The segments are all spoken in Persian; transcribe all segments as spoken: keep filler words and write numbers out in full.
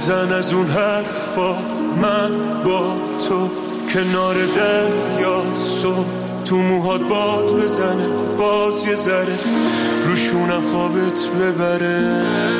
بزن از اون حرفا، من با تو کنار دریا صبح، تو موهات باد بزنه باز یه ذره روشونم خوابت ببره.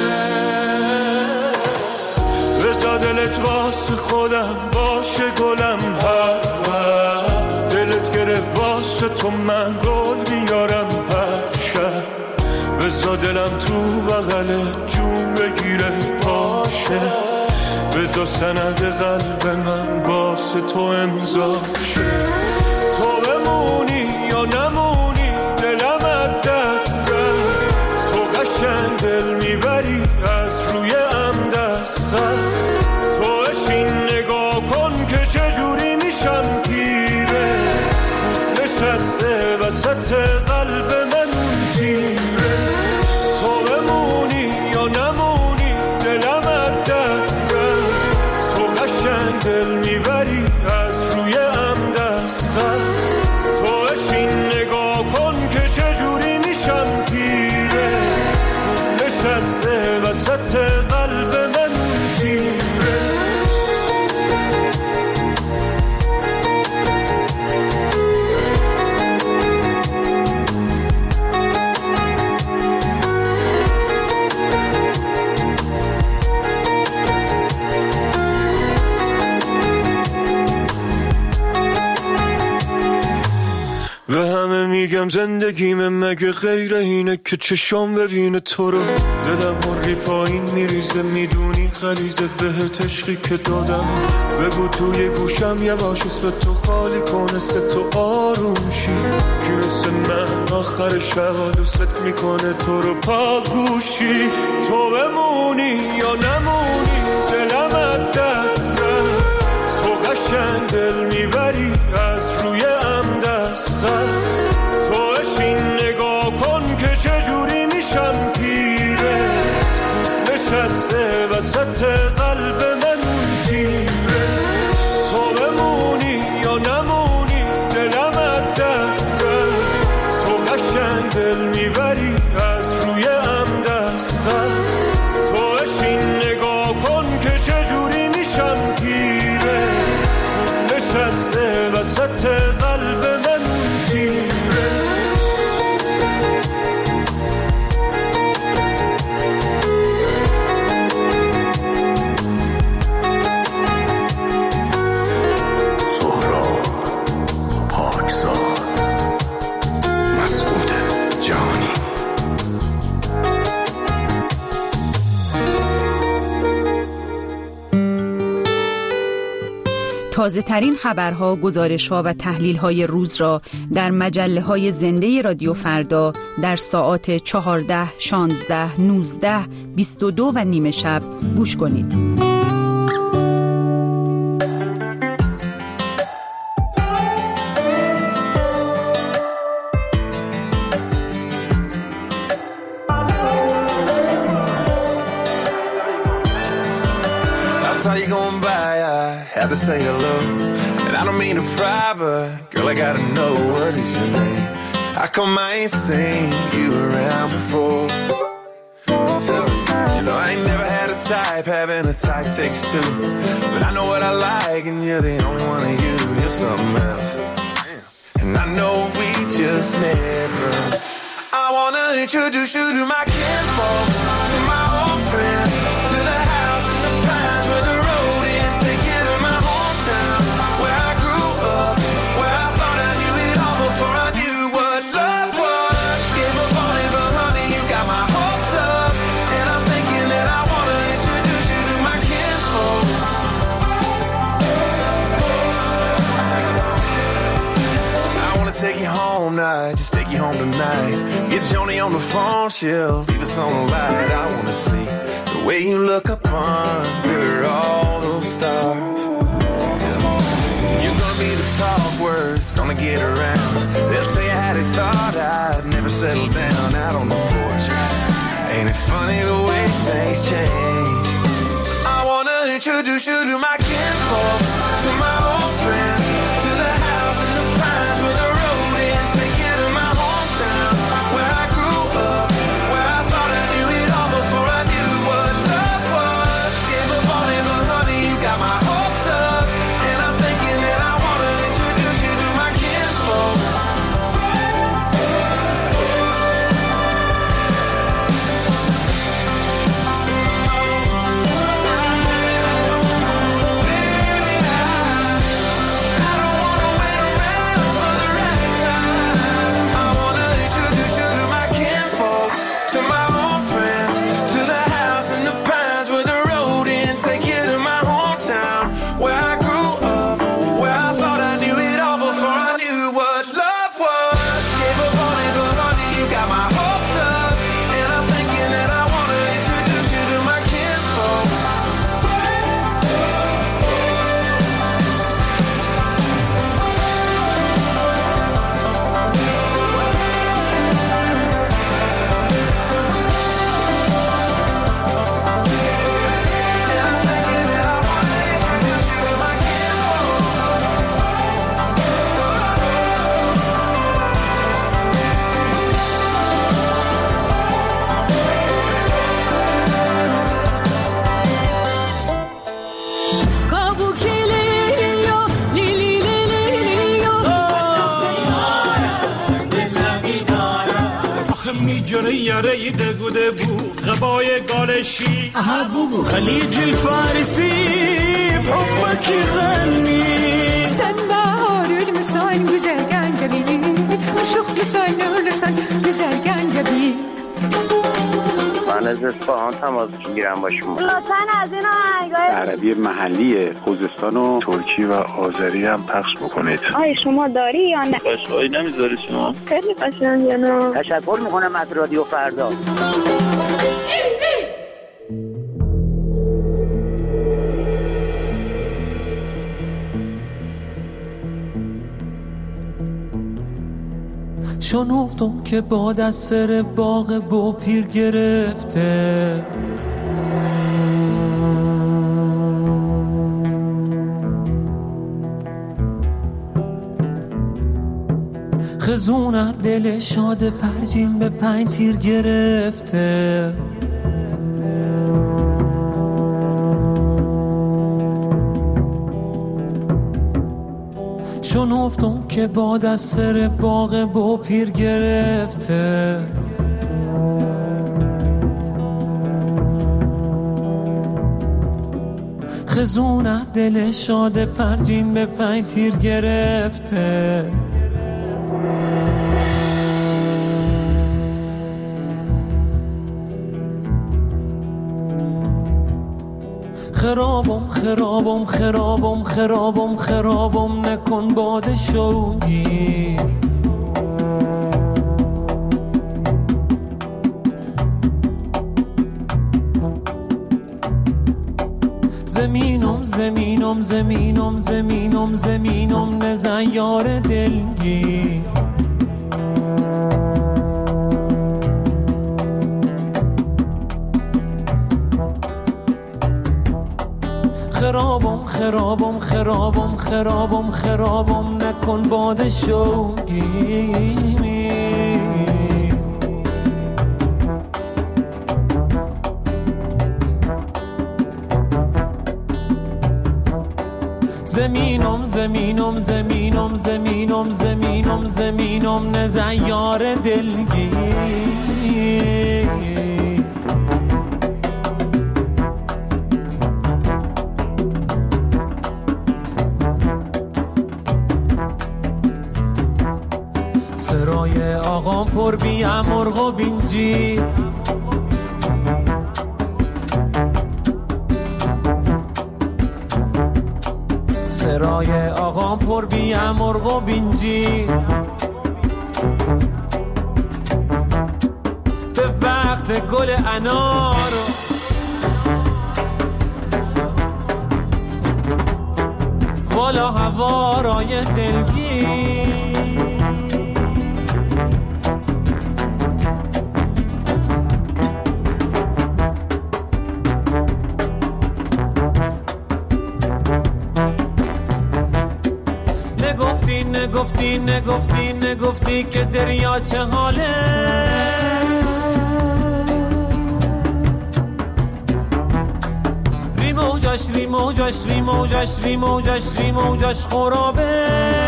بذار دلت واسه خودم باشه گلم، هر وقت دلت گرفت واسه تو من گل بیارم هر شب. بذار دلم تو بغل جون بگیره باشه، بذار سند قلب من واسه تو امضا شه. تو بمونی یا نمونی دلم از دست رفت، تو قشنگ دل میبری از روی ام دست دست. تو اشین نگاه کن که چجوری میشم پیره، خود نشسته وسط قلب من تیره. تو بمونی یا نمونی دلم از دست رفت، تو قشنگ دل میبری از روی ام دست دست. تو اشین نگاه کن که چجوری میشم پیره، خود نشسته وسط قلب من تیره. به همه میگم زندگیم مگه غیر اینه که چشام ببینه تو رو، دلم هری پایین میریزه میدونی غریزه بهت عشقی که دادم. بگو توی گوشم یواش اسم تو خالی کنه سه تو آروم شی، که مثل من آخر شب دوست میکنه تو رو پاگوشی. تو بمونی یا نمونی دلم از دست رفت، تو قشنگ دل میبری از روی ام دست دست. تو اشین نگاه کن که چجوری میشم پیره، خود نشسته وسط قلب من تیره. تو بمونی یا نمونی دلم از دست رفت، تو قشنگ دل میبری از روی ام دست دست. تو اشین نگاه کن که چجوری میشم پیره، خود نشسته وسط قلب من تیره. تازه ترین خبرها، گزارش‌ها و تحلیل‌های روز را در مجله‌های زنده رادیو فردا در ساعات چهارده، شانزده، نوزده، بیست و دو و نیمه شب گوش کنید. Had to say hello, and I don't mean to pry, but girl, I gotta know what is your name. How come I ain't seen you around before? So, you know I ain't never had a type, having a type takes two. But I know what I like, and you're the only one of you. You're something else, and I know we just met, but I wanna introduce you to my kinfolks, to my old friends, to the house in the pines where the road is. Take you to my hometown, where I grew up, where I thought I knew it all before I knew what love was. Give up on it, but honey, you got my hopes up, and I'm thinking that I wanna introduce you to my kinfolks. I wanna take you home, not just take you home tonight. Get Joni on the phone, she'll leave us on the light. I wanna see the way you look up under all those stars. Yeah. You're gonna be the talk words, gonna get around. They'll tell you how they thought I'd never settle down out on the porch. Ain't it funny the way things change? I wanna introduce you to my kinfolks, to my old friends, to the house in the pines where the road is. Take you to my hometown, where I grew up, where I thought I knew it all before I knew what love was. Give up on it, جره یاره دگوده بو غبای گالشی اها بوگو خلیج الفارسی بحبك غني sen bahar المسان güzel gencebi Aşık lisan lisan güzel gencebi من از اصفهان تماس میگیرم با شما. لطفاً از این آهنگای عربی محلی خوزستان و ترکی و آذری هم پخش بکنید. آیا شما داری یا نه؟ قشقایی نمیذاری شما؟ خیلی قشنگه نه؟ تشکر میکنم از رادیو فردا. شنفتم که باد از سر باغ با پیر گرفته خزونه دل شاد پرجین به پنج تیر گرفته شنفتم که باد از سر باغ با پیر گرفته خزونه دل شاد پرجین به پنج تیر گرفته خرابم خرابم خرابم خرابم خرابم نکن باد شوگیر زمینم زمینم زمینم زمینم زمینم نزن یار دلگیر خرابم خرابم خرابم خرابم خرابم نکن باد شوگی زمینم زمینم زمینم زمینم زمینم زمینم نزن یار دلگیر سرای آقام پر بی مرغ و بینجی سرای آقام پر بی مرغ و بینجی به وقت گل انار والا هوارای دلگیر نگفتی نگفتی نگفتی نگفتی که دریا چه حاله ری موجش ری موجش ری موجش ری موجش ری موجش خرابه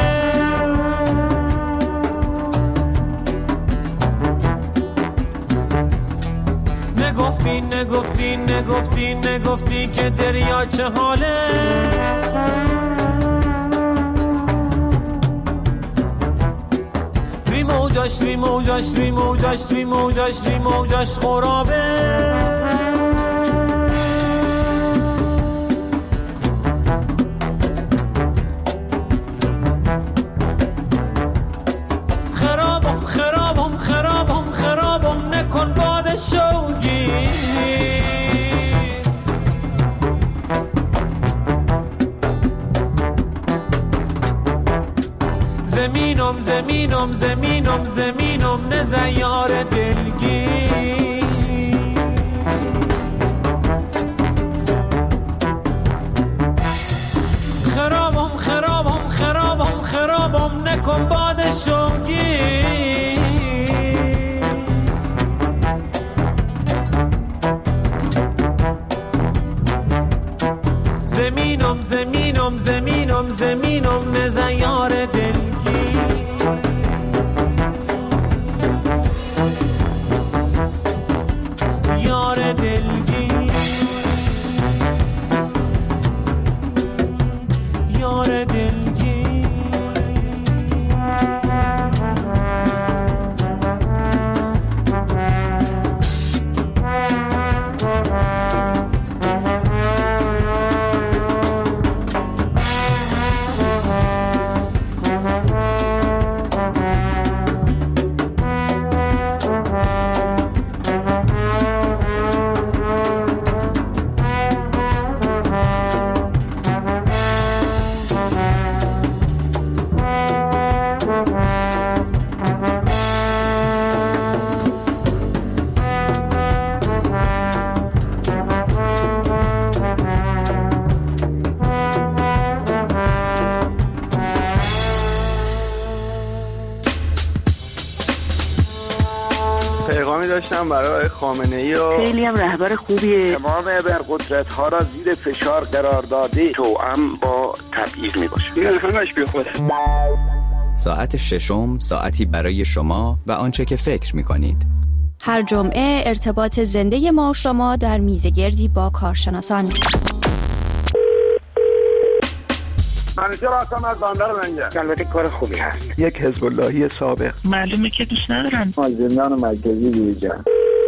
نگفتی نگفتی نگفتی نگفتی که دریا چه حاله ری موجش ری موجش ری موجش ری موجش ری موجش خرابه خرابم خرابم خرابم خرابم نکن باد شوگی زمینم زمینم زمینم زمینم نزن یار دلگیر خرابم خرابم خرابم خرابم نکن باد شوگیر زمینم زمینم زمینم زمینم نزن یار دلگیر داشتم برای خامنه‌ای و خیلی هم رهبر خوبیه. تمام ابرقدرت‌ها را زیر فشار قرار داده، توأم با تبعیض میباشه. این همش بی خوده. ساعت ششم، ساعتی برای شما و آنچه که فکر می‌کنید. هر جمعه ارتباط زنده ما و شما در میزگردی با کارشناسان. منیجر هستم از بندر منگه. البته کار خوبی هست. یک حزب اللهی سابق. معلومه که دوست ندارم. از زندان مرکزی بیرون.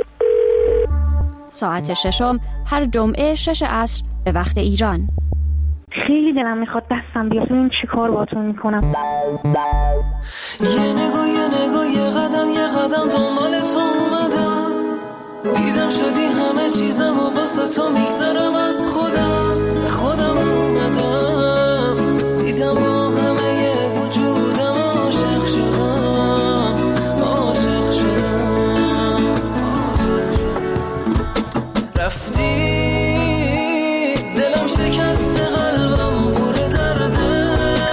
ساعت ششم هر جمعه شش عصر به وقت ایران. خیلی دلم میخواد دستم بیاد ببین چی کار باهاتون میکنم. یه نگاه یه نگاه یه قدم یه قدم دنبال تو اومدم، دیدم شدی همه چیزم و واسه تو میگذرم از خودم خودم اومدم، دیدم با همه یه وجودم عاشق شدم عاشق شدم. رفتی دلم شکست قلبم پر درده،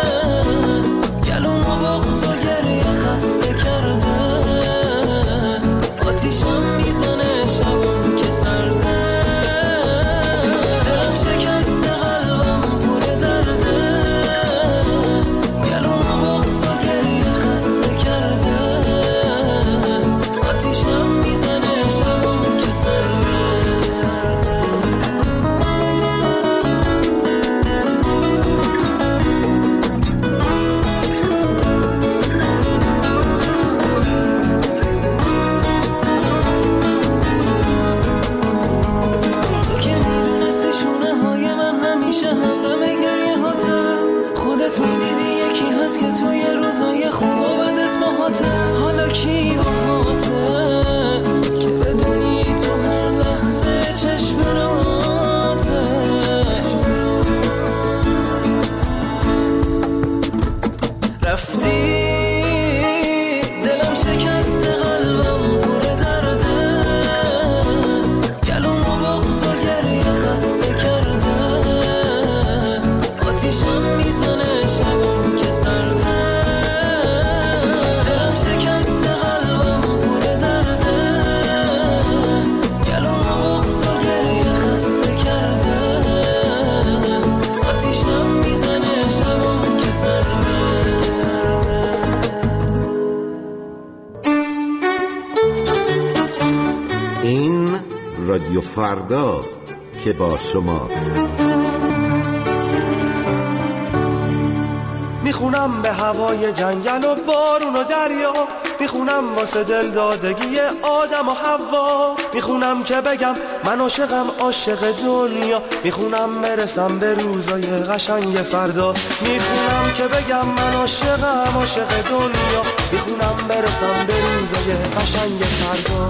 گلومو بغض و گریه خسته کرده، آتیشم میزنه شبم که سرده، دلم شکست قلبم پر درده، گلومو بغض و گریه خسته کرده، آتیشم میزنه شبم که سرده. خودت میدیدی یکی هست که توی روزای خوب و بدت باهاته، حالا کی باهاته که بدونی تو هر لحظه چشم راته. رفتی دلم شکست قلبم پر درده، گلومو بغض و گریه خسته کرده، آتیشم میزنه شبم که سرده، دلم شکست قلبم پر درده، گلومو بغض و گریه خسته کرده، آتیشم میزنه شبم که سرده. این رادیو فرداست که با شماست. میخونم به هوای جنگل و بارون و دریا، میخونم واسه دل دادگی آدم و حوا، میخونم که بگم من عاشقم عاشق دنیا، میخونم برسم به روزای قشنگ فردا، میخونم که بگم من عاشقم عاشق دنیا، میخونم برسم به روزای قشنگ فردا.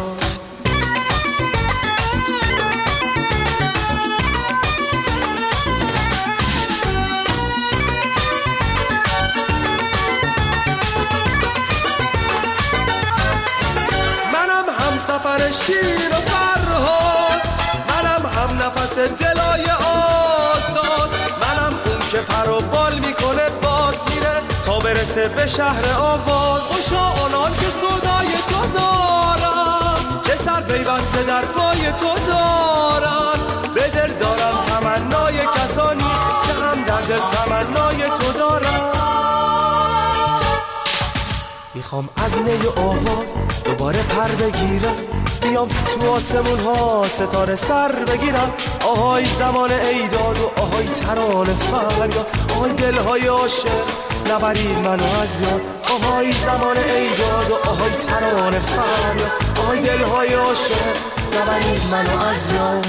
سفر شیر و فرهاد، منم هم نفس دلای آزاد، منم اون که پر و بال میکنه باز میره تا برسه به شهر آواز. خوشا آنان که صدای تو دارن، که سر پیوسته در پای تو دارن، به دل دارم تمنای کسانی که هم در دل تمنای تو دارن. میخوام از نی و آواز دوباره پر بگیرم، بیام تو آسمون ها ستاره سر بگیرم، آهای زمان ایداد و آهای ترانه فریاد، آهای دلهای عاشق نبرید منو از یاد، آهای زمان ایداد و آهای ترانه فریاد، آهای دلهای عاشق نبرید منو از یاد.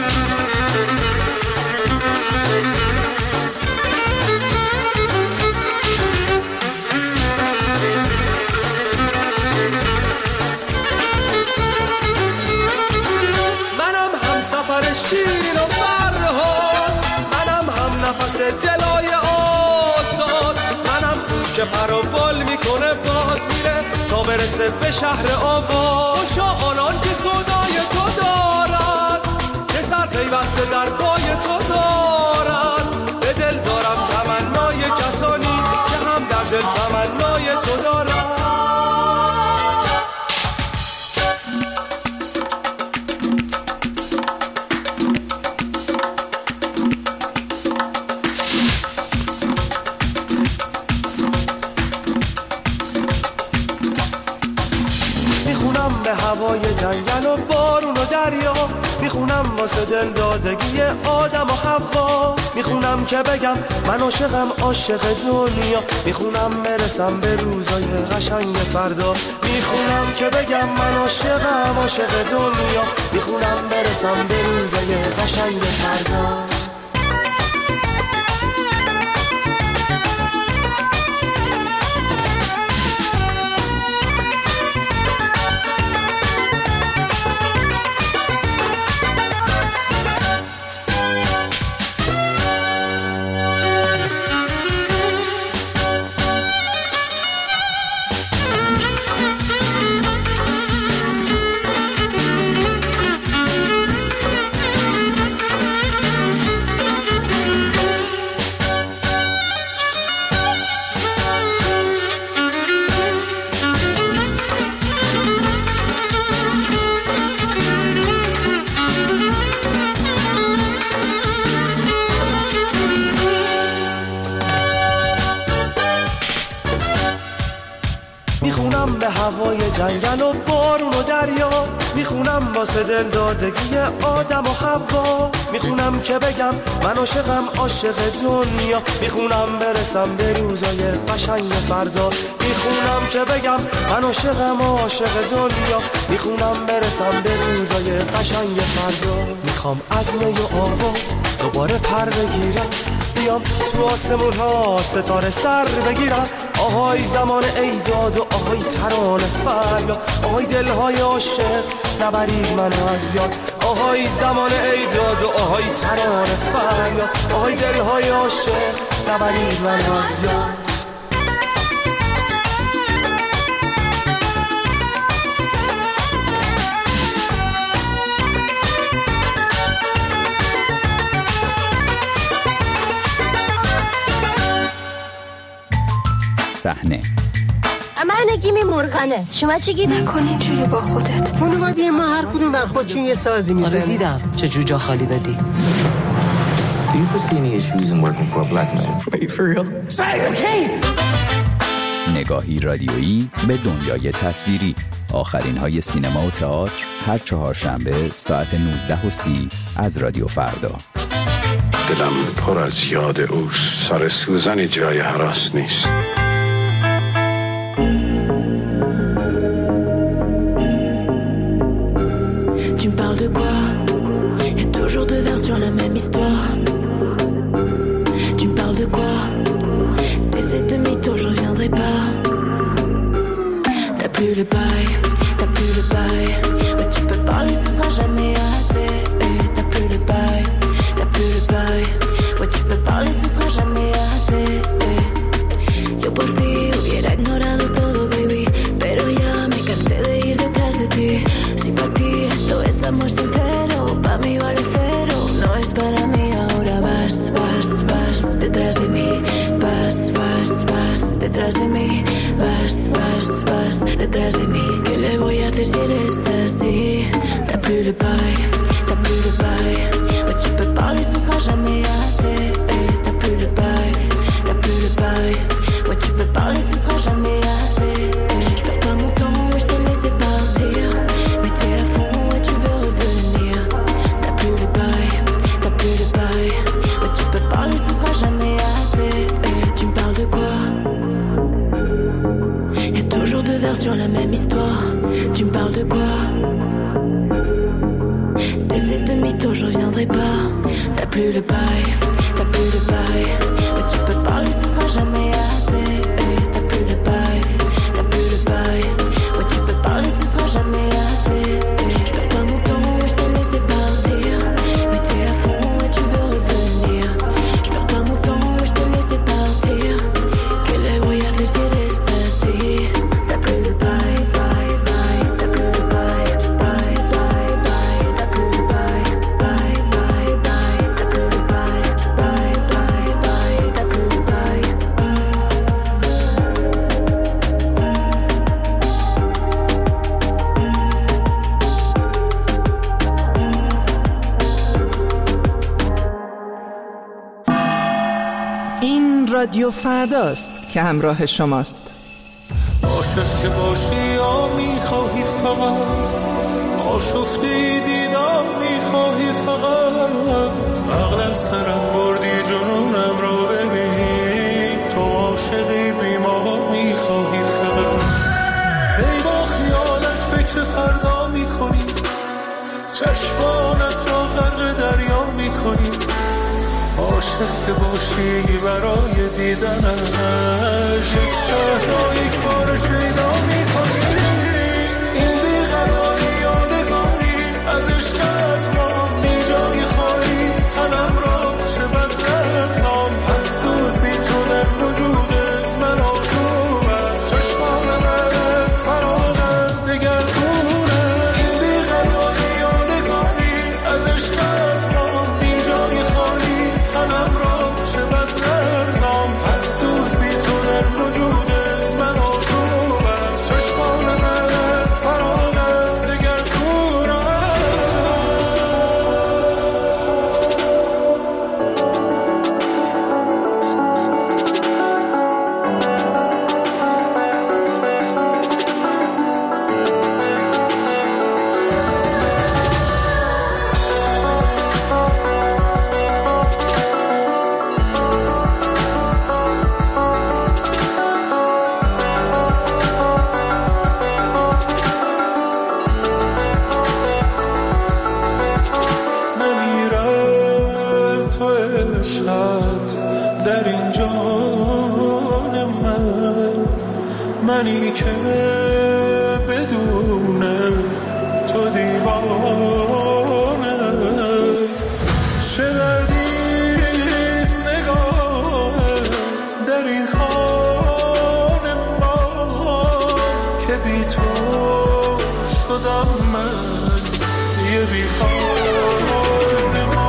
شیرین و فرهاد، منم هم نفس دلای آزاد، منم که پر و بال میکنه باز میره تا برسه به شهر آواز. خوشا آنان که صدای تو دارن، که سر پیوسته در پای تو دارن، به دل دارم تمنای کسانی که هم در دل تمنای تو دارن. جنگل و بارون و دریا، میخونم واسه دل دادگی آدم و حوا، میخونم که بگم من عاشقم عاشق دنیا، میخونم برسم به روزای قشنگ فردا، میخونم که بگم من عاشقم عاشق دنیا، میخونم برسم به روزای قشنگ فردا. میخونم به هوای جنگل و بارون و دریا، میخونم واسه دل دادگی آدم و حوا، میخونم که بگم من عاشقم عاشق دنیا، میخونم برسم به روزای قشنگ فردا، میخونم که بگم من عاشقم عاشق دنیا، میخونم برسم به روزای قشنگ فردا. میخوام از نی و آواز دوباره پر بگیرم، بیام تو آسمون ها ستاره سر بگیرم، آهای زمان ایداد و آهای ترانه فریاد، آهای دلهای عاشق نبرید منو از یاد، آهای زمان ایداد و آهای ترانه فریاد، آهای دلهای عاشق نبرید منو از یاد. صحنه من نگیمی مرغنه، شما چی گیری؟ نکن اینجوری با خودت. خانواده ما هر کدوم بر خودشون یه سازی میزنه. آره دیدم چه جو جا خالی دادی. Do you foresee any issues in working for a black man? Wait, for real? Say okay. نگاهی رادیویی به دنیای تصویری. آخرین های سینما و تئاتر هر چهارشنبه ساعت نوزده و سی از رادیو فردا. دلم پر از یاد اوست، سر سوزن جای هراس نیست. Tu me parles de quoi? Y'a toujours deux versions, la même histoire. Tu me parles de quoi? T'essaies de mytho, je reviendrai pas. T'as plus le bail, t'as plus le bail. Ouais, tu peux parler, ce sera jamais assez. Eh, t'as plus le bail, t'as plus le bail. Ouais, tu peux parler, ce sera jamais assez. Eh. Yo por ti hubiera ignorado todo, baby, pero ya me cansé de ir detrás de ti. Si para ti esto es amor sincero, pa' mí vale cero. No es para mí, ahora vas, vas, vas detrás de mí. Vas, vas, vas detrás de mí. Vas, vas, vas detrás de mí. ¿Qué le voy a hacer si eres así? T'as plus le bail, t'as plus le bail. Ouais, tu peux parler, ce sera jamais assez. Eh, t'as plus le bail, t'as plus le bail. Ouais, tu peux parler, ce sera jamais assez. Eh, j'perds pas mon temps, ouais, j't'ai laissé partir. Mais t'es à fond, ouais, tu veux revenir. T'as plus le bail, t'as plus le bail. Ouais, tu peux parler, ce sera jamais assez. Eh, tu me parles de quoi? Y'a toujours deux versions, la même histoire. Tu me parles de quoi? T'essaies de mytho, je reviendrai pas. T'as plus le bail, t'as plus le bail. Ouais, tu peux parler, ce sera jamais assez. Eh, t'as plus le bail, t'as plus le bail. Ouais, tu peux parler, ce sera jamais assez. Eh, j'perds pas mon temps, ouais, j't'ai laissé partir. Mais t'es à fond, ouais, tu veux revenir. J'perds pas mon temps, ouais, j't'ai laissé partir. Que le voy a hacer si eres así? T'as plus le bail, bail, bail. T'as plus le bail, bail, bail, bail. T'as plus le bail, bail, bail, bail. T'as plus le bail, bail, bail, bail. T'as plus le bail. این رادیو فرداست که همراه شماست. عاشق که باشی یا میخواهی فقط آشفتی دیدم میخواهی فقط عقل از سرم بردی جنونم را ببین تو عاشقی بی ما میخواهی فقط ای با خیالش فکر فردا میکنی چشمانت را غرق دریا میکنی عاشق که باشی برای دیدنش یک شهر را یک بار شیدا میکنی این بیقراری یادگاری از عشقت را بی جای خالی تنم را چه بد نرزام افسوس بی تو در وجود من آشوب است چشمان من از فراغت دگر دونه این بیقراری یادگاری از عشقت را بی جای خالی تنم را چه بد نرزام افسوس بی تو در وجود من آشوب است چشمان من از فراغت دگر دونه نمیره تو عشقت در این جان من منی که بدون تو دیوانه چه دردیست نگاه در این خانه ما که بی تو شدم من یه بی خانه ما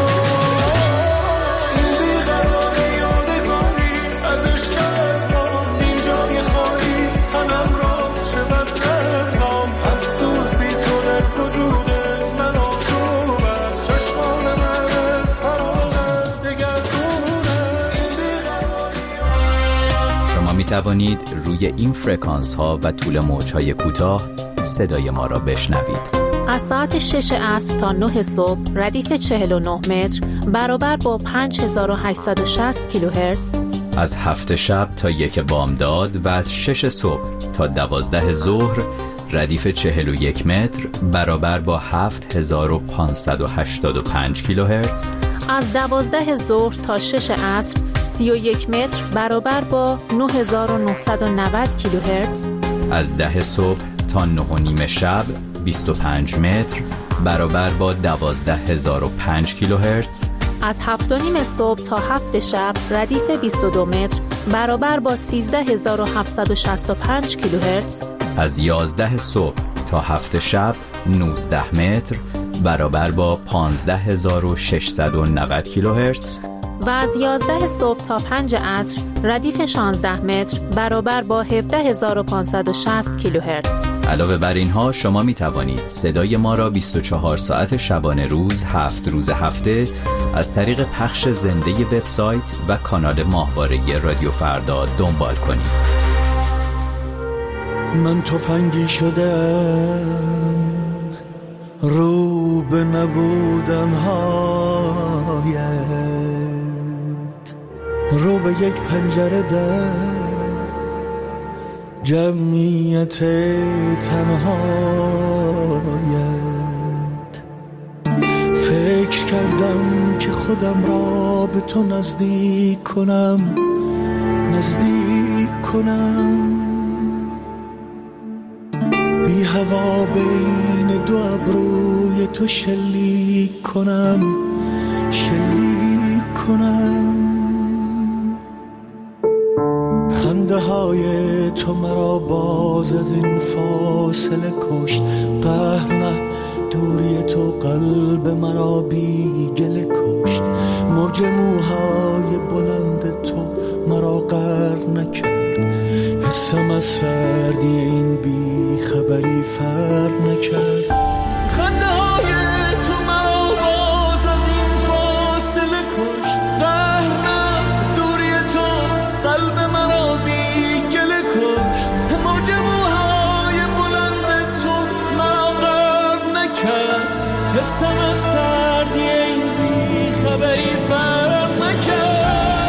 این بیقراری یادگاری از عشقت را بی جای خالی تنم را چه بد نرزام افسوس بی تو در وجود من آشوب است چشمان من از فراغت دگر دونه این بیقراری شما می توانید روی این فرکانس ها و طول موج های کوتاه صدای ما را بشنوید. از ساعت شش عصر تا نه صبح ردیف چهل و نه متر برابر با پنج هزار و هشتصد و شصت کیلوهرتز. از هفت شب تا یک بامداد و از شش صبح تا دوازده ظهر ردیف چهل و یک متر برابر با هفت هزار و پانصد و هشتاد و پنج کیلوهرتز. از دوازده ظهر تا شش عصر سی و یک متر برابر با نه هزار و نهصد و نود کیلوهرتز. از ده صبح تا نه و نیم شب بیست و پنج متر برابر با دوازده هزار و پنج کیلوهرتز. از هفت و نیم صبح تا هفت شب ردیف بیست و دو متر برابر با سیزده هزار و هفتصد و شصت و پنج کیلوهرتز. از یازده صبح تا هفت شب نوزده متر برابر با پانزده هزار و ششصد و نود کیلوهرتز. و از یازده صبح تا پنج عصر ردیف شانزده متر برابر با هفده هزار و پانصد و شصت کیلوهرتز. علاوه بر اینها شما می توانید صدای ما را بیست و چهار ساعت شبانه روز هفت روز هفته از طریق پخش زنده وبسایت و کانال ماهواره رادیو فردا دنبال کنید. من تفنگی شدم رو به نبودن هایت، رو به یک پنجره در جمعیت تنهایت. فکر کردم که خودم را به تو نزدیک کنم، نزدیک کنم، بی هوا بین دو ابروی تو شلیک کنم، شلیک کنم. خنده های تو مرا باز از این فاصله کشت، قهر نه دوری تو قلب مرا بی گله کشت. موج موهای بلند تو مرا غرق نکرد، حسم از سردی این بی خبری فرق نکرد. خنده های تو مرا باز از این فاصله کشت، قهر نه دوری تو قلب مرا بی گله کشت. موج موهای بلند تو مرا غرق حسم از سردی این بی خبری فرق نکرد.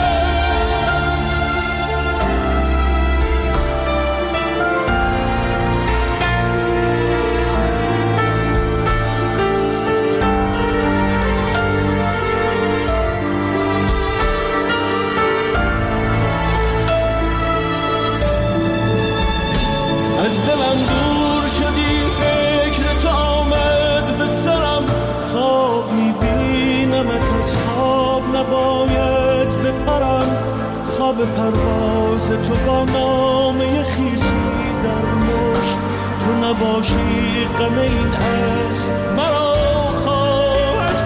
از دلم دور شدی فکر تو آمد به سرم، خواب میبینمت از خواب نباید بپرم، خواب پرواز تو با نامه خیسی در مشت، تو نباشی غم این اسب مرا خواهد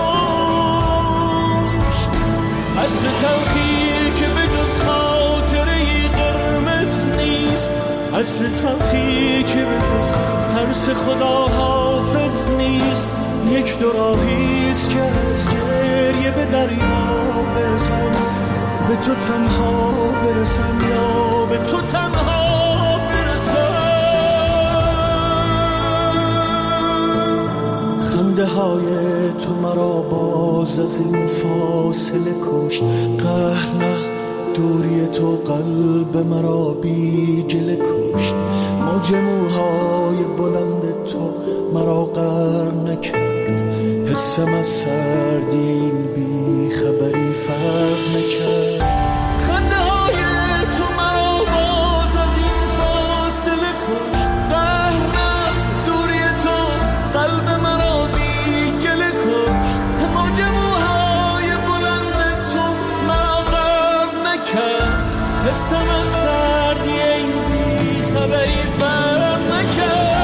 کشت. از تو تلخی که به جز خاطره قرمز نیست، از تو تلخی که به جز ترس خدا حافظ نیست، یک دو راهیست که از گریه به دریا برسم، به تو تنها برسم یا به تو تنها برسم. خنده های تو مرا باز از این فاصله کشت، قهر نه دوری تو قلب مرا بی گله کشت، موج موهای بلند تو مرا غرق نکرد، حسم از سردی این بی خبری فرق نکرد. خنده های تو مرا باز از این فاصله کشت، قهر نه دوری تو قلب مرا بی گله کشت، موج موهای بلند تو مرا غرق نکرد، حسم از سردی این بی خبری فرق نکرد.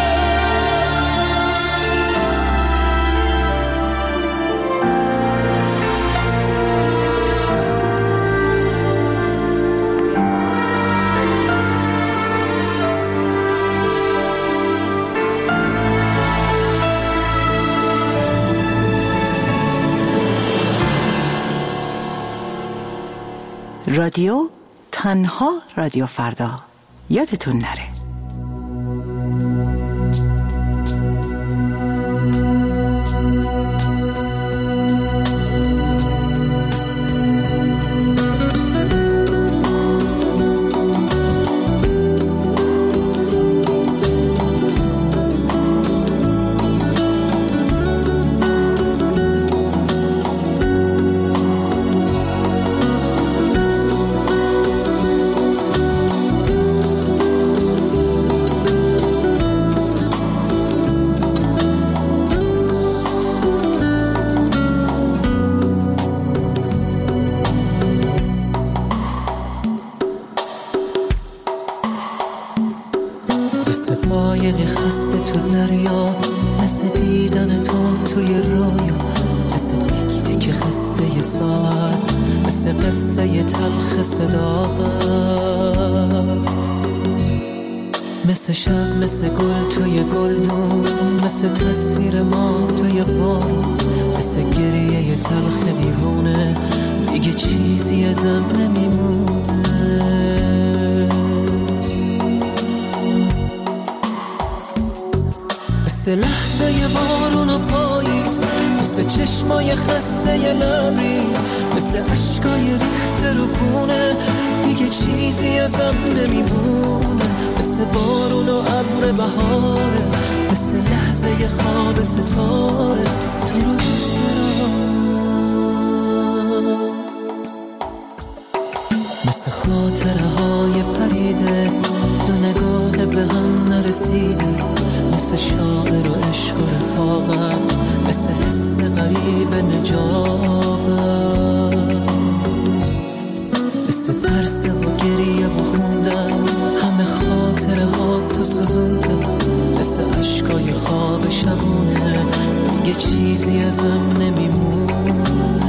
رادیو تنها رادیو فردا، یادتون نره. مثل قایقی خسته تو دریا، مثل دیدن تو توی رویا، مثل تیک تیک خسته ساعت، مثل قصه تلخ صداقت، مثل شب مثل گل توی گلدون، مثل تصویر ما توی بارون، مثل گریه تلخ دیوونه، دیگه چیزی ازم نمیمونه. مثل لحظه بارون و پاییز، مثل چشمای خسته لبریز، مثل عشقای ریخته رو پونه، دیگه چیزی ازم نمیمونه. مثل بارون و ابر بهاره، مثل لحظه خواب ستاره، تو رو دوست دارم. مثل خاطره های پریده، دو نگاه به هم نرسیده، مثل شاعر و عشق و رفاقت، مثل حس غریب نجابت، مثل ترس و گریه و خوندن، همه خاطره ها تو سوزوندن، مثل عشقای خواب شبونه، دیگه چیزی ازم نمیمونه.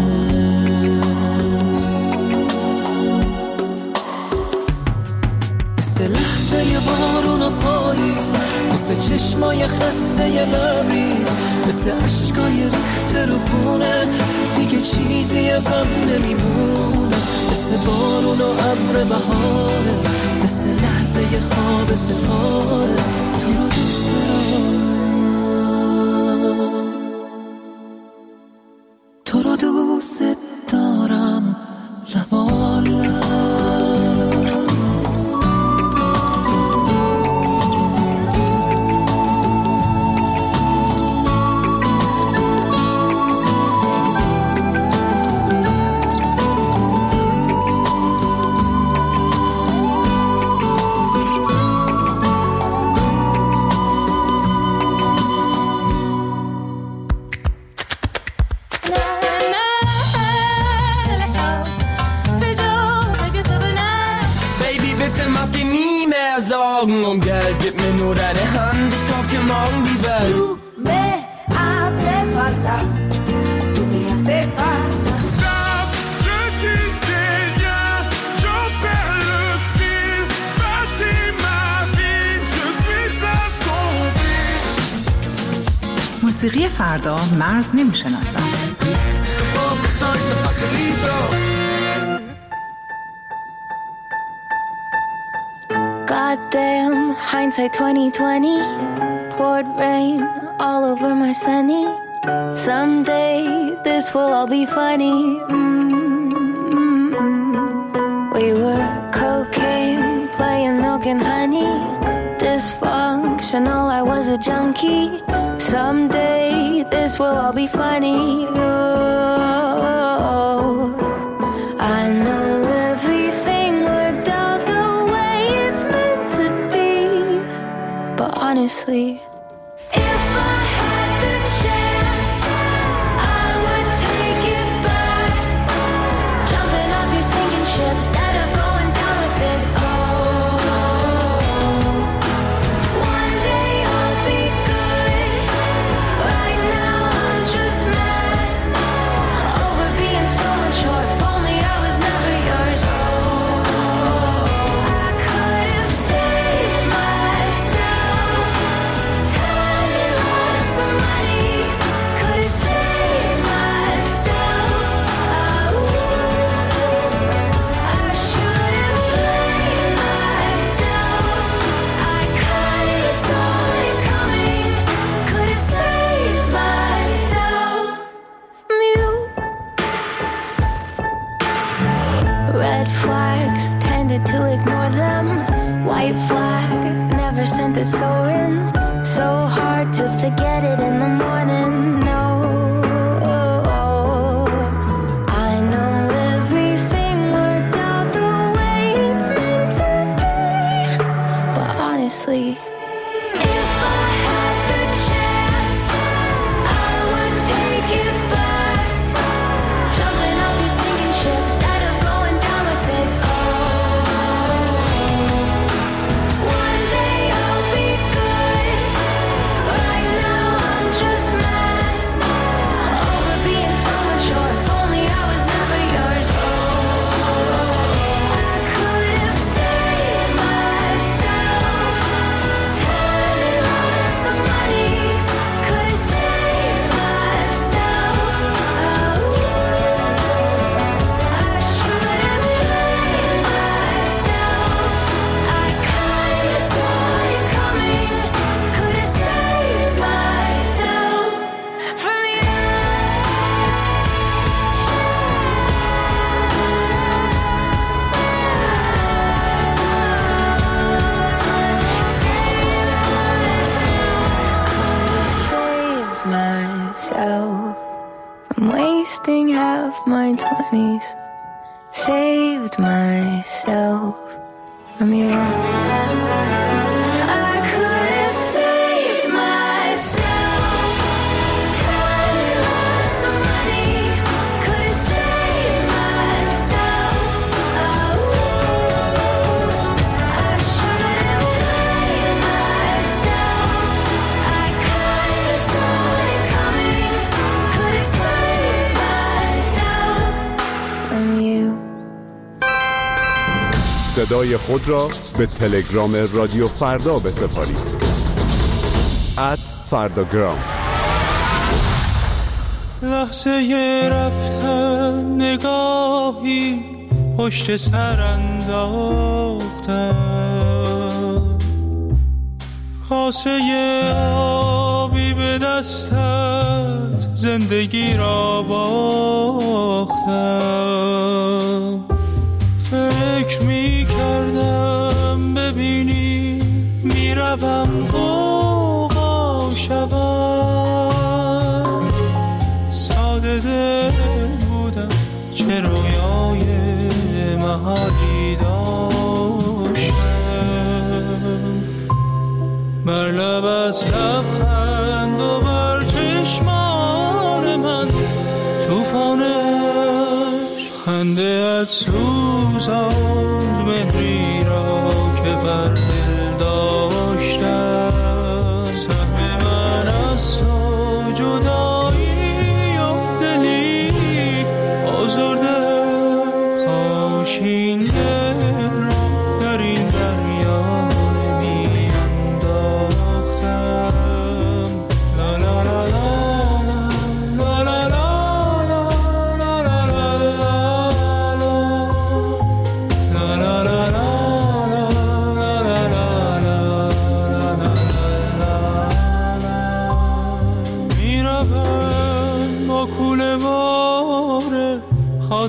مثل لحظه بارون و پاییز، مثل چشمای خسته لبریز، مثل عشقای ریخته رو پونه، دیگه چیزی ازم نمیمونه. مثل بارون و ابر بهاره، مثل لحظه خواب ستاره، تو رو دوست دارم. Sorgen um Geld, gib mir nur deine Hand, ich kauf dir morgen die Welt. Tu me hace falta, tu me hace falta. Stop, je tisse des liens, j'en perds le fil, bâtis ma vie, je suis assombri. موسیقی فردا مرز نمیشناسد. Goddamn, hindsight twenty twenty, poured rain all over my sunny. Someday this will all be funny. Mm-hmm. We were cocaine, playing milk and honey. Dysfunctional, I was a junkie. Someday this will all be funny. Oh, I know everything worked out the way it's meant to be. But honestly, if I had the chance, I would take it back. Jumping off your sinking ship instead of going down with it. Oh, one day I'll be good. Right now I'm just mad over being so unsure. If only I was never yours. Oh, I could have saved myself time and lots of money. Could have saved myself. Oh, I should have blamed myself. I kinda saw it coming. Could have saved myself from you. Red flags, tended to ignore them. White flag, never sent it soaring. So hard to forget it in the morning. No, I know everything worked out the way it's meant to be. But honestly, if I had the chance, I would take it back. Jumping off your sinking ship instead of going down with it. Oh, one day I'll be good. Right now I'm just mad over being so unsure. If only I was never yours. Oh, I could have saved myself time and lots of money. Could have saved myself. Oh, I should have blamed myself. I kinda saw it coming. Could have saved myself from you. Saves myself from wasting half my twenties. Saved myself from you. I could have saved myself time and lots of money. Could have saved myself. Oh, I should have blamed myself. I kinda saw it coming. Could have saved myself from you. صدای خود را به تلگرام رادیو فردا بسپارید. ات فرداگرام. لحظه رفتن نگاهی پشت سر انداختم، کاسه آبی به دستت زندگی را باختم. فکر می کردم ببینی میروم غوغا شوم، ساده دل بودم چه رویای محالی داشتم. بر لبت لبخند و بر چشمان من توفان خنده ات سوزاند مهری را که بر دل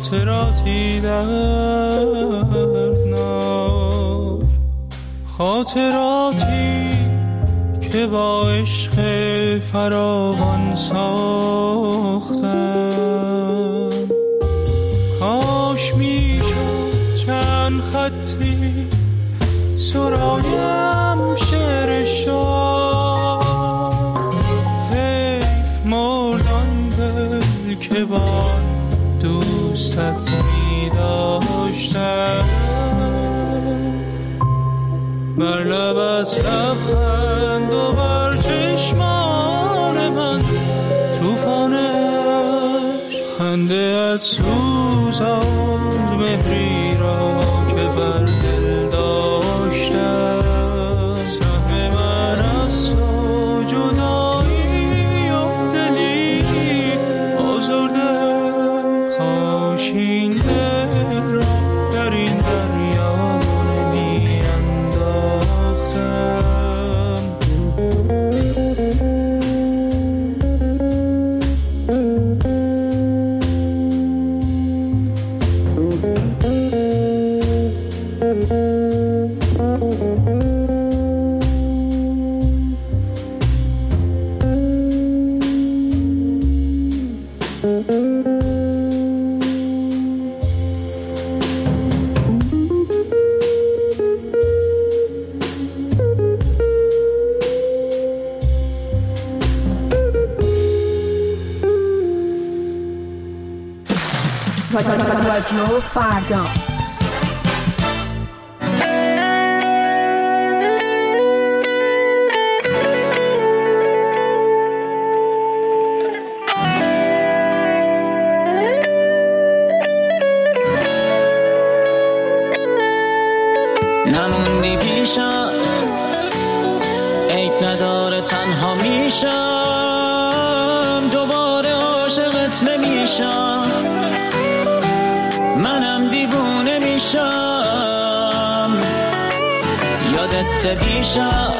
خاطراتی دردناک، خاطراتی که با عشق فراوان ساختم. کاش میشد چند خطی سرایم شعر شاه، حیف مردان دل که با دوستت می داشتم. بر لبت لبخند و بر چشمان من توفان عشق، خنده ات سوزاند مهری را که بر دل داشتم. سهم من از تو جدایی و دلی آزرده، کاش این دل را در این دریا نمی انداختم. رادیو فردا. نموندی پیشم، عیب نداره تنها میشم، دوباره عاشقت نمیشم، منم دیوونه میشم. یادت دیشب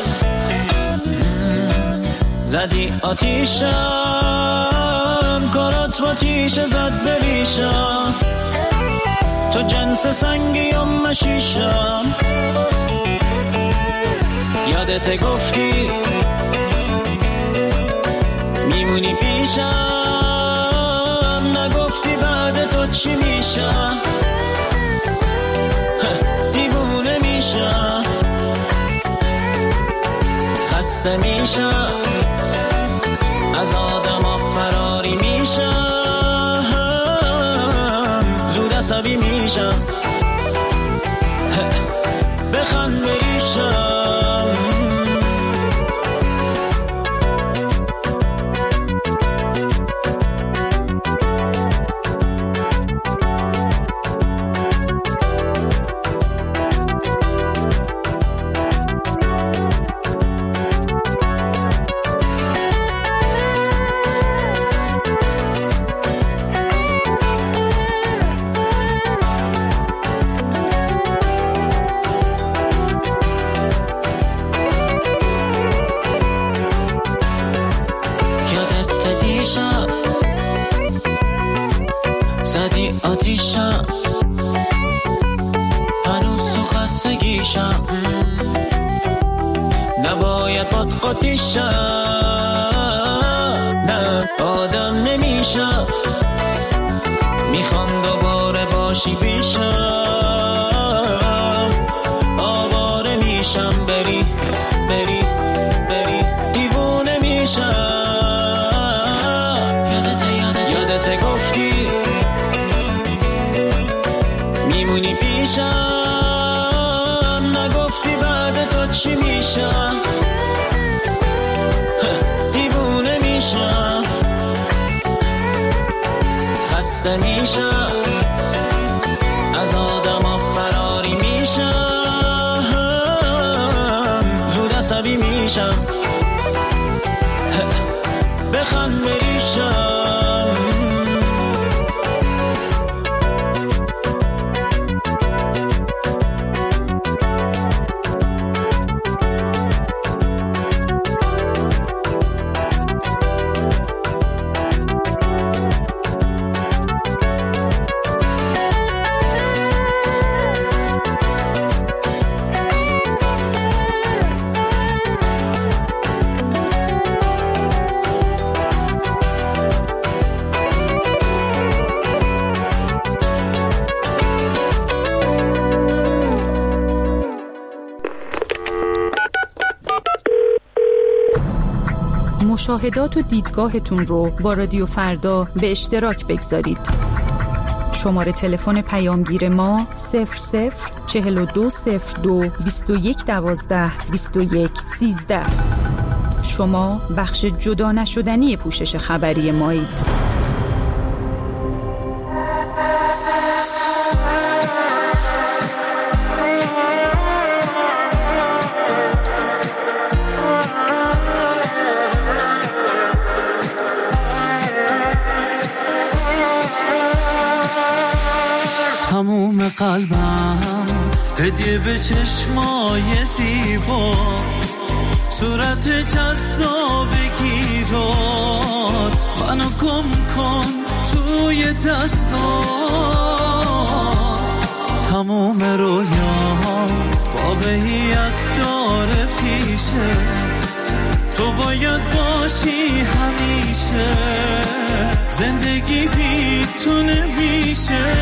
زدی آتیشم، کارات با تیشه زد بریشم، تو جنس سنگی و مشیشم. یادت گفتی میمونی پیشم، نگفتی بعد تو چی میشم، دیوونه میشم، خسته میشم، از آدم فراری میشم، زود عصبی میشم، بخند بریشم. زدی آتیشم، هنوز تو خستگیشم، نباید باد قاطیشم، نه آدم نمیشم، میخوام دوباره باشی پیشم، آواره میشم، بری بری بری دیوونه میشم. یادت یادت یادت گفتی میمونی پیشم، نگفتی بعد تو چی میشم، دیوونه میشم، خسته میشم، از آدم فراری میشم، زود عصبی میشم، بخند بریشم. مشاهدات و دیدگاهتون رو با رادیو فردا به اشتراک بگذارید. شماره تلفن پیامگیر ما صفر صفر چهل و دو صفر دو بیست و یک دوازده بیست و یک سیزده. شما بخش جدا نشدنی پوشش خبری مایید. تموم قلبم هدیه به چشمای زیبا، صورت جذاب گیراد، منو گم کن توی دستات. تموم رویام واقعیت داره پیشه، تو باید باشی همیشه، زندگی بی تو نمیشه.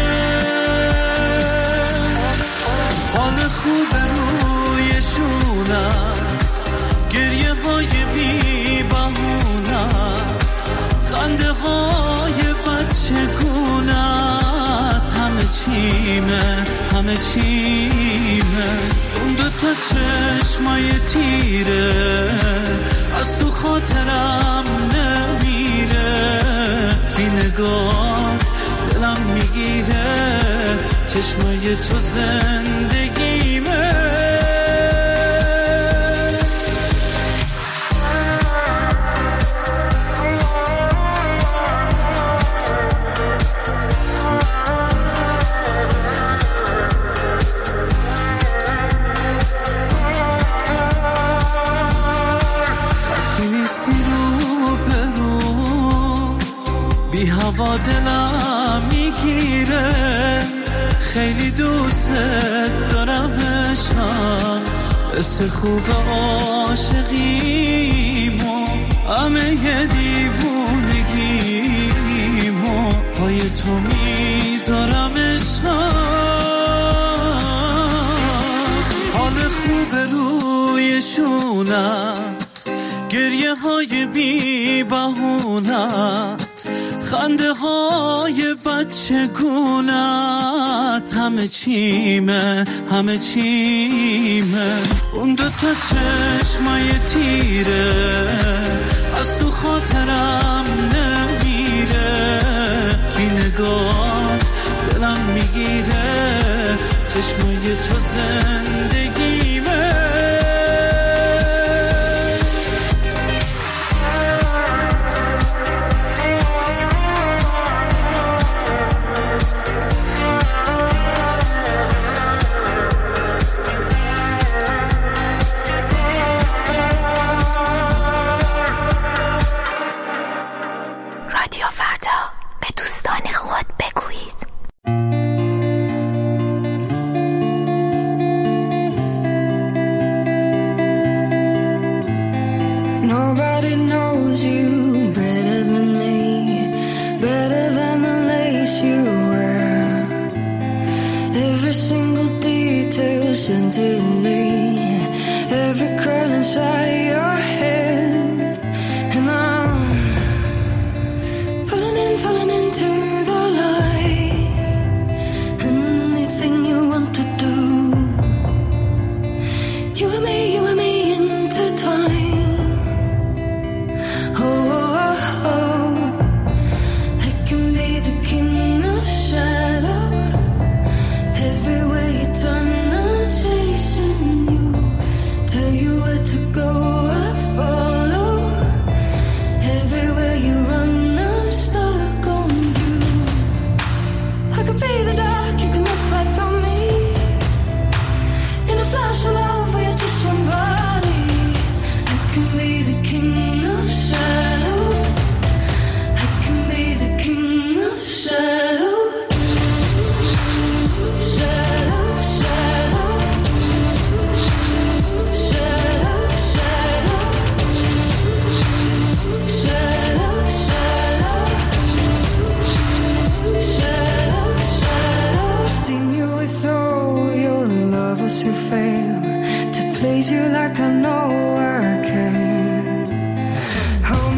حال خوب روی شونت، گریه های بی بهونت، خنده های بچه گونت، همه چیمه همه چیمه. اون دوتا چشمای تیره از تو خاطرم نمیره، بی نگات دلم میگیره، چشمای تو زندگیمه. بی هوا دلم میگیره، خیلی دوست دارم عشقم، حس خوب عاشقیمو، همه ی دیوونگیمو پای تو میذارم عشقم. حال خوب روی شونت، گریه های بی بهونت، خنده های بچه گونت، همه چیمه همه چیمه. اون دوتا چشمای تیره از تو خاطرم نمیره، بی نگات دلم میگیره، چشمای تو زندگیمه. please you like I know I can. Oh,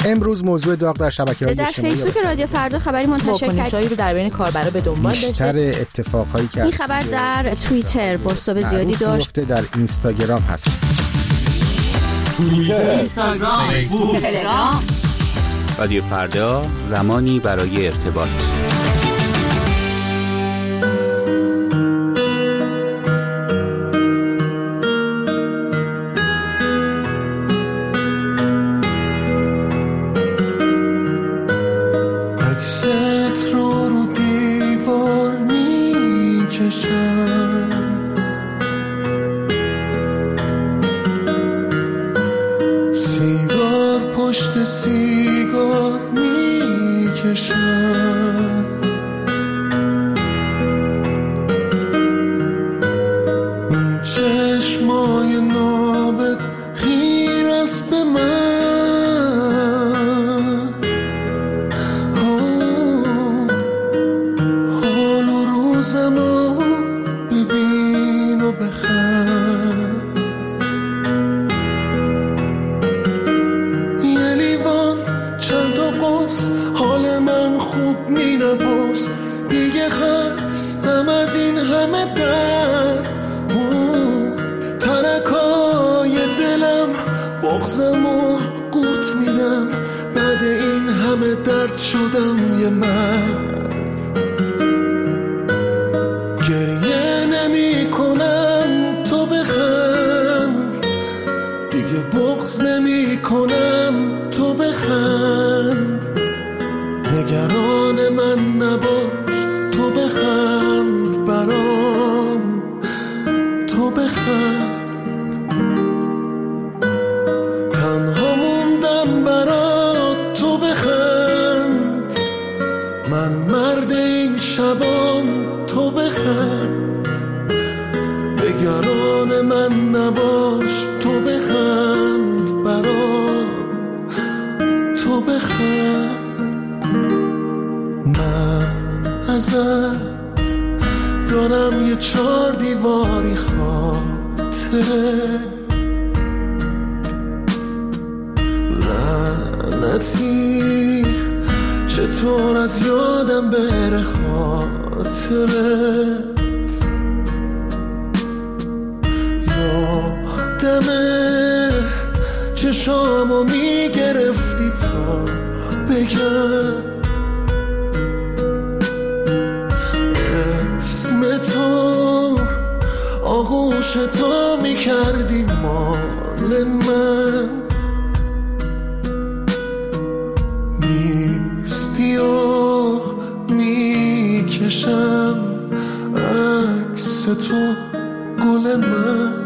امروز موضوع داغ در شبکه‌های اجتماعی در فیسبوک رادیو فردا خبری منتشر کرد واکنش‌هایی رو در بین کاربرا به دنبال داشته. بیشتر اتفاقایی که این خبر در توییتر بازتاب زیادی داشت. در اینستاگرام هست. توییتر، اینستاگرام، فیسبوک، تلگرام. رادیو فردا، زمانی برای ارتباط. عکست رو رو دیوار میکشم، سیگار پشت سیگار میکشم، اون چشمای نابت خیر است به من، حال و روزمو ببین و بخند، یه لیوان چند تا قرص حال من خوب می نبرس، دیگه خستم از این همه درد، ترکای دلم بغزمو قورت میدم، بعد این همه درد شدم یه مرد، گریه نمی کنم تو بخند، دیگه بغز نمی کنم تو بخند، نگران من نباش تو بخند برام، تو بخند، تنها موندم برات تو بخند، من مرد این شبام تو بخند، نگران من نباش تو بخند برام، تو بخند، من ازت دارم یه چار دیواری خاطره، لعنتی چطور از یادم بره خاطرت، یادمه چشامو میگرفتی تا بگم اسم تو، آغوش تو میکردی مال من، نیستی و میکشم عکس تو گل من.